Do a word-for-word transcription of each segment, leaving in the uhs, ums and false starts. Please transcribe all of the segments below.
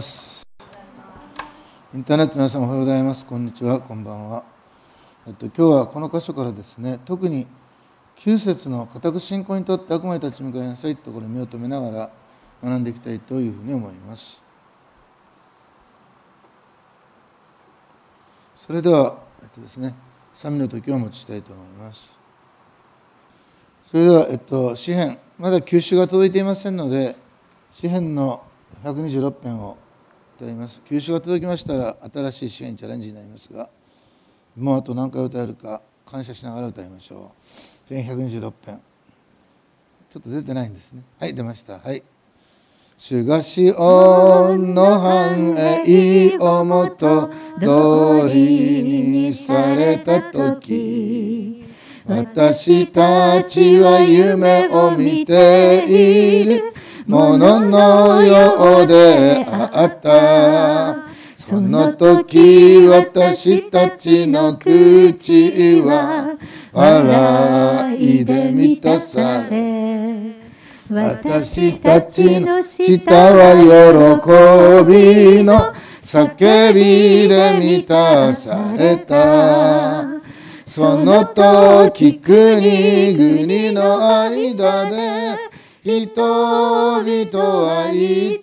。インターネットの皆さんおはようございます。こんにちは、こんばんは。えっと、今日はこの箇所からですね、特にきゅう節の固く信仰にとって悪魔に立ち向かいなさいというところに目を留めながら学んでいきたいというふうに思います。それでは、えっとですね、賛美の時をお持ちしたいと思います。それでは、えっと、詩編、まだ九州が届いていませんので、詩編のひゃくにじゅうろく編を歌います。九州が届きましたら、新しい詩編にチャレンジになりますが、もうあと何回歌えるか感謝しながら歌いましょう。編ひゃくにじゅうろく編。ちょっと出てないんですね。はい、出ました。はい。主がシオンの繁栄をもと通りにされたとき、私たちは夢を見ているもののようであった。その時私たちの口は笑いで満たされ、私たちの舌は喜びの叫びで満たされた。その時国々の間で人々は言った。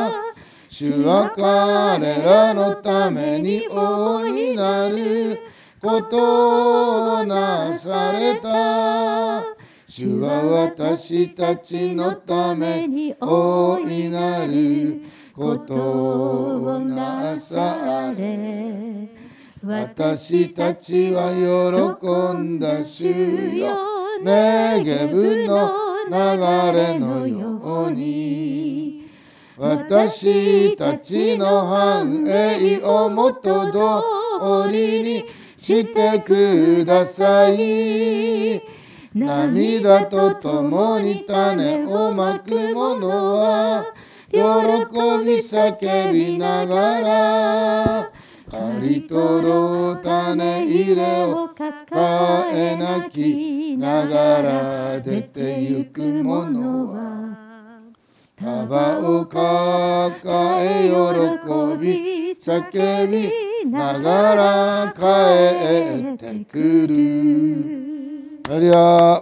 主は彼らのために大いなることをなされた。主は私たちのために大いなることをなされ、私たちは喜んだ主よ、ネゲブの流れのように。私たちの繁栄を元通りにしてください。涙とともに種をまく者は喜び叫びながら、刈り取ろう種入れを抱え泣きながら出てゆく者は束を抱え喜び叫びながら帰ってくる。ハレルヤ。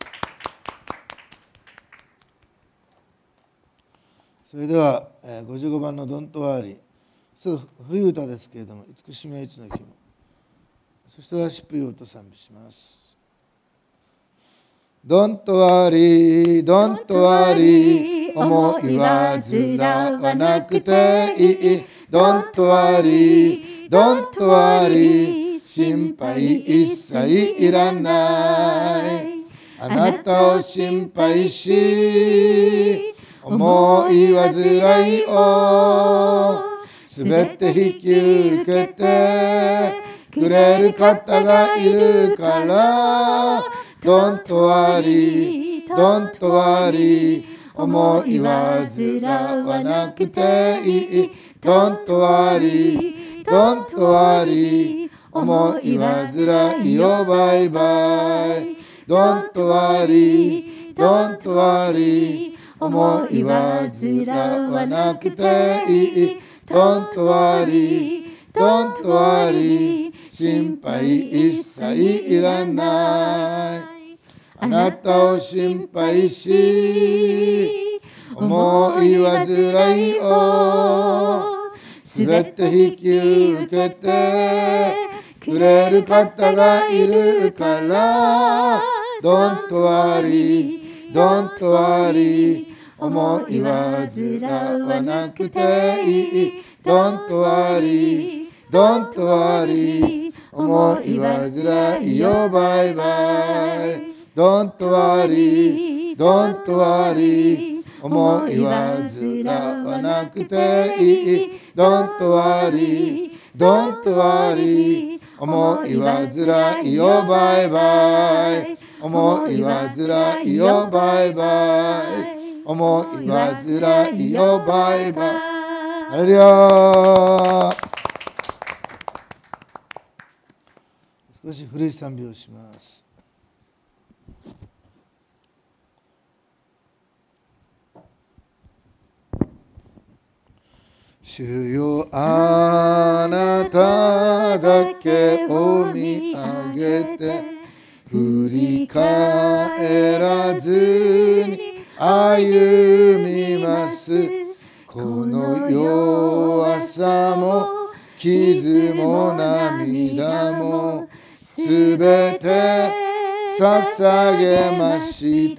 それではごじゅうごばんのドントワーリー、すぐ古い歌ですけれども、慈しみはいつの日も、そしてワーシップ用と賛美します。Don't worry, don't worry、思いはずらわなくていい。Don't worry, don't worry、心配一切いらない。あなたを心配し、思いはずらいをすべて引き受けてくれる方がいるから。Don't worry, don't worry、思いはずらわなくていい。Don't worry, don't worry、思いはずらいよバイバイ。Don't worry, don't worry、思いはずらわなくていい。Don't worry, don't worry、心配一切いらない。あなたを心配し、思いはずらいをすべて引き受けてくれる方がいるから。Don't worry, don't worry、思いはずらわなくていい。Don't worry, don't worry、思いはずらいよバイバイ。Don't worry, don't worry、思いはずらわなくていい。Don't worry, don't worry、思いはずらいよバイバイ。思いはずらいよバイバイ。思いはずらいよバイバイ。ハレルヤ。少し古い賛美をします。 主よあなただけを見上げて振り返らずに歩みます。この弱さも傷も涙もすべて捧げました。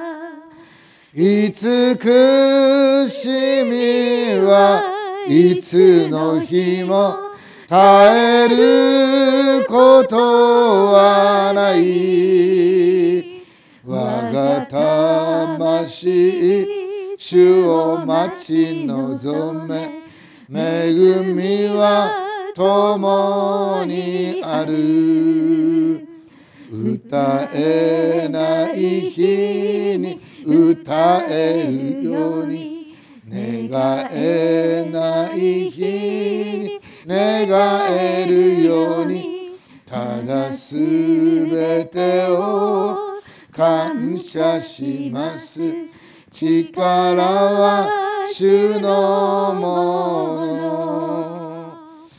慈しみはいつの日も絶えることはない。我が魂主を待ち望め、恵みは共にある。歌えない日に歌えるように、願えない日に願えるように、ただすべてを感謝します。力は主のもの。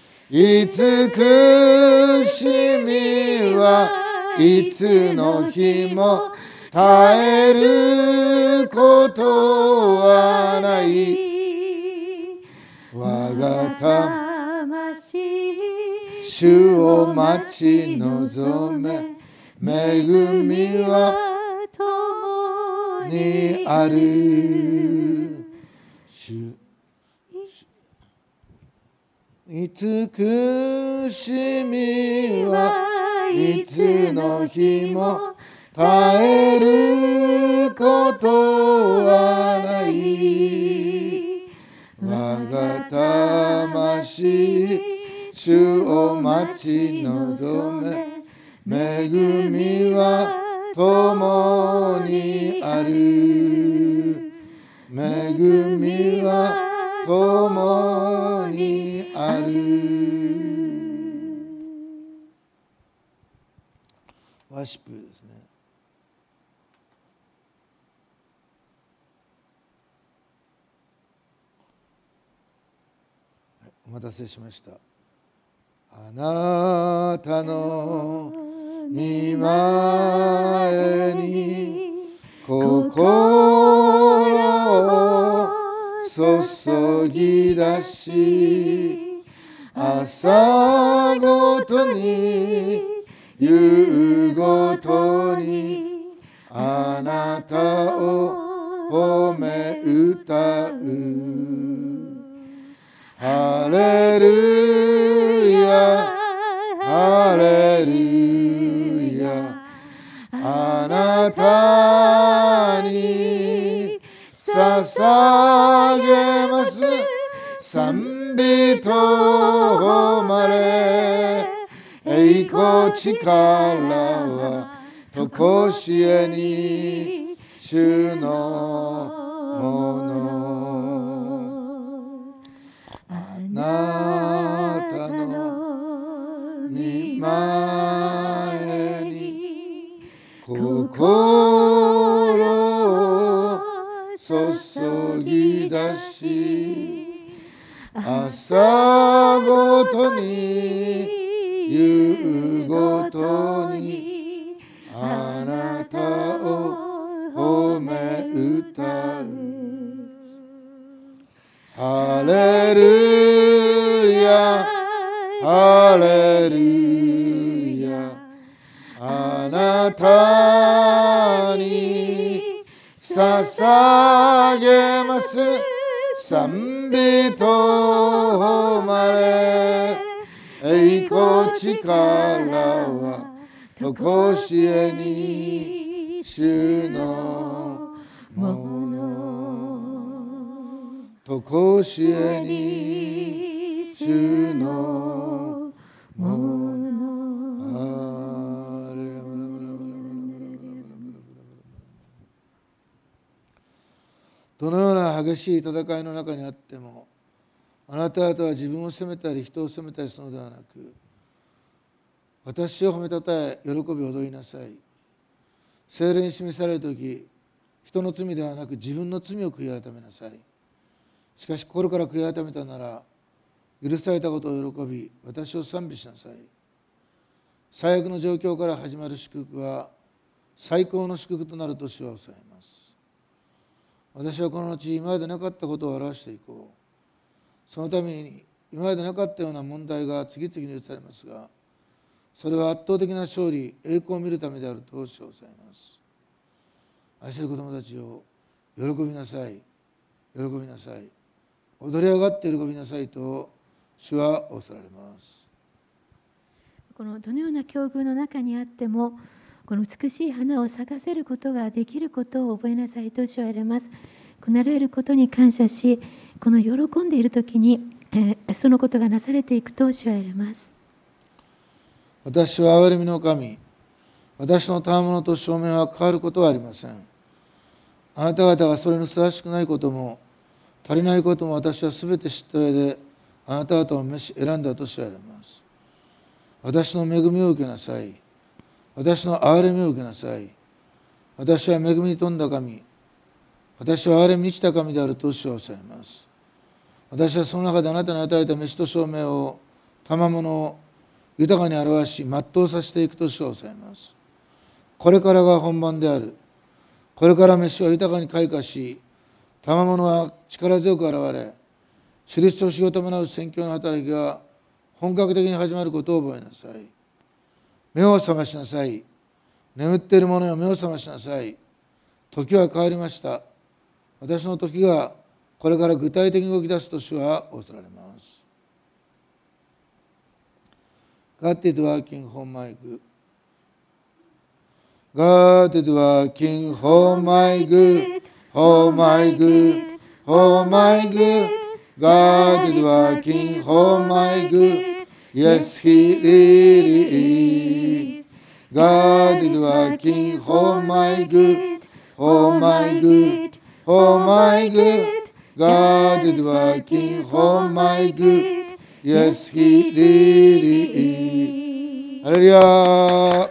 慈しみはいつの日も絶えることはない。我が魂主を待ち望め、恵みは共にある。主慈しみはいつの日も絶えることはない。我が魂主を待ち望め、恵みは共にある。恵みは共にある。ワーシップですね。お待たせしました。あなたの御前に心を注ぎ出し、朝ごとに夕ごとにあなたを褒め歌う。ハレルヤハレルヤ、あなたに捧げます賛美と誉れ、栄光力はとこしえに主のもの。あなたの御前に心を注ぎ出し、朝ごとに夕ごとにあなたを褒め歌う。ハレルヤハレルヤ、あなたに捧げます賛美と誉れ、栄光力はとこしえに主のもの。とこしえに主のもの。どのような激しい戦いの中にあっても、あなた方は自分を責めたり人を責めたりするのではなく、私を褒めたたえ喜び踊りなさい。聖霊に示されるとき、人の罪ではなく自分の罪を悔い改めなさい。 しかし心から悔い改めたなら、許されたことを喜び、私を賛美しなさい。最悪の状況から始まる祝福は、最高の祝福となると主は抑えます。私はこの後、今までなかったことを表していこう。そのために、今までなかったような問題が次々に移されますが、それは圧倒的な勝利、栄光を見るためであると主は抑えます。愛する子供たちを喜びなさい、喜びなさい、踊り上がって喜びなさいと主は仰せられます。 このどのような境遇の中にあっても、この美しい花を咲かせることができることを覚えなさいと主は言われます。このなられることに感謝し、この喜んでいるときに、えー、そのことがなされていくと主は言われます。 私は憐れみの神、私の賜物と証明は変わることはありません。あなた方がそれにふさわしくないことも足りないことも私はすべて知った上であなた方を召し選んだと知られます。私の恵みを受けなさい。私の憐れみを受けなさい。私は恵みに富んだ神、私は憐れみに満ちた神であると主はおっしゃいます。私はその中であなたに与えた召しと証明を、賜物を豊かに表し全うさせていくと主はおっしゃいます。これからが本番である。これから召しは豊かに開花し、賜物は力強く現れ、印と死を伴う宣教の働きが本格的に始まることを覚えなさい。目を覚ましなさい。眠っている者よ、目を覚ましなさい。時は変わりました。私の時がこれから具体的に動き出すと主は仰せられます。God is working for my good. God is working for my good, for my good, for my good. God is working for my good. Yes, He really is. God is working for my good, for my good, for my good. God is working for my good. Yes, He really is. ハレルヤ。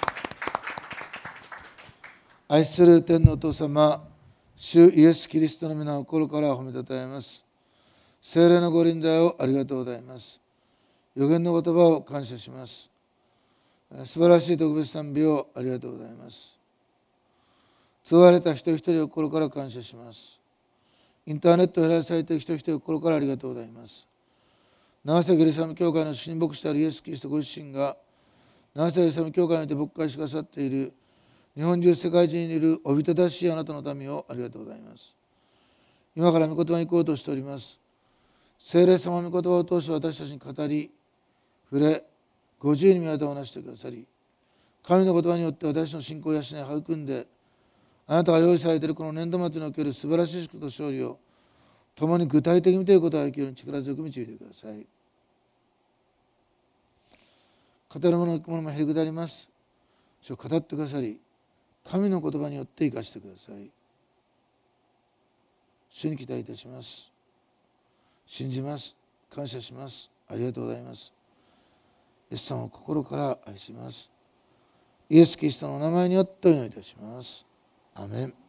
愛する天のお父様、主イエス・キリストの皆を心から褒めたたえます。聖霊のご臨在をありがとうございます。予言の言葉を感謝します。素晴らしい特別賛美をありがとうございます。救われた一人一人を心から感謝します。インターネットを減らされている一人一人を心からありがとうございます。長崎エルサレム教会の親牧師であるイエス・キリストご自身が長崎エルサレム教会にて牧会してくださっている日本中世界中にいるおびただしいあなたの民をありがとうございます。今から御言葉に行こうとしております。聖霊様の御言葉を通して私たちに語り、触れ、ご自由に御業をなしてくださり、神の言葉によって私の信仰を養い育んで、あなたが用意されているこの年度末における素晴らしい祝福と勝利を共に具体的に見ていくことができるように力強く導いてください。語るもの聞くものもへりくだります。主を語ってくださり、神の言葉によって生かしてください。主に期待いたします。信じます。感謝します。ありがとうございます。イエス様を心から愛します。イエス・キリストのお名前によってお祈りいたします。アメン。